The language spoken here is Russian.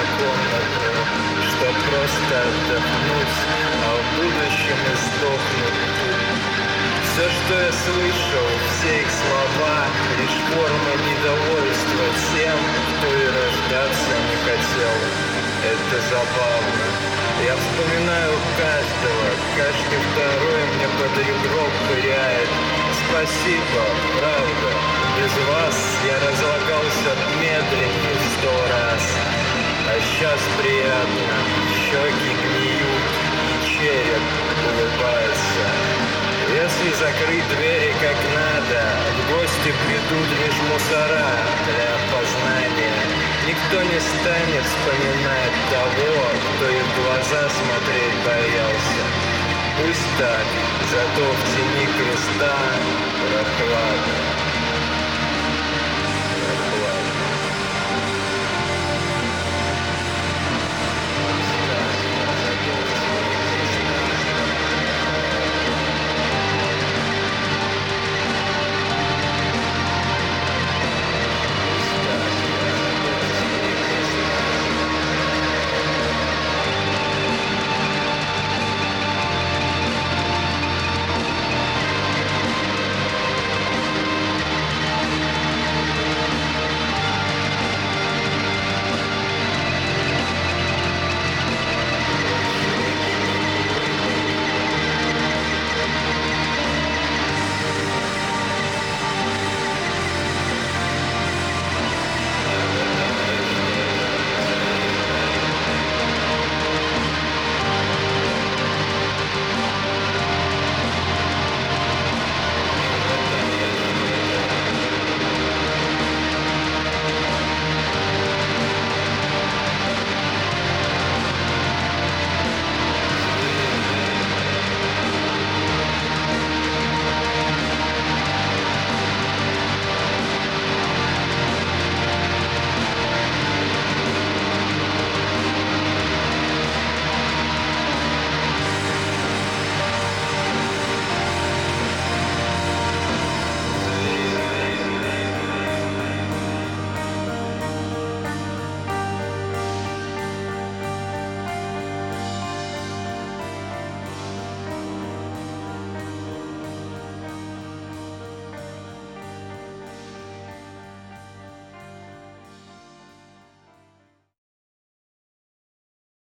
комнату, чтоб просто отдохнуть, а в будущем и сдохнуть тут. Все, что я слышал, все их слова, лишь форма недовольства тем, кто и рождаться не хотел. Это забавно. Я вспоминаю каждого, каждый второй мне под ребро пыряет. Спасибо, правда, без вас я разлагался медленнее 100 раз. А сейчас приятно, щеки гниют и череп улыбается. Если закрыть двери как надо, в гости придут лишь мусора для опознания. Никто не станет вспоминать того, кто им в глаза смотреть боялся. Пусть так, зато в тени креста прохладно.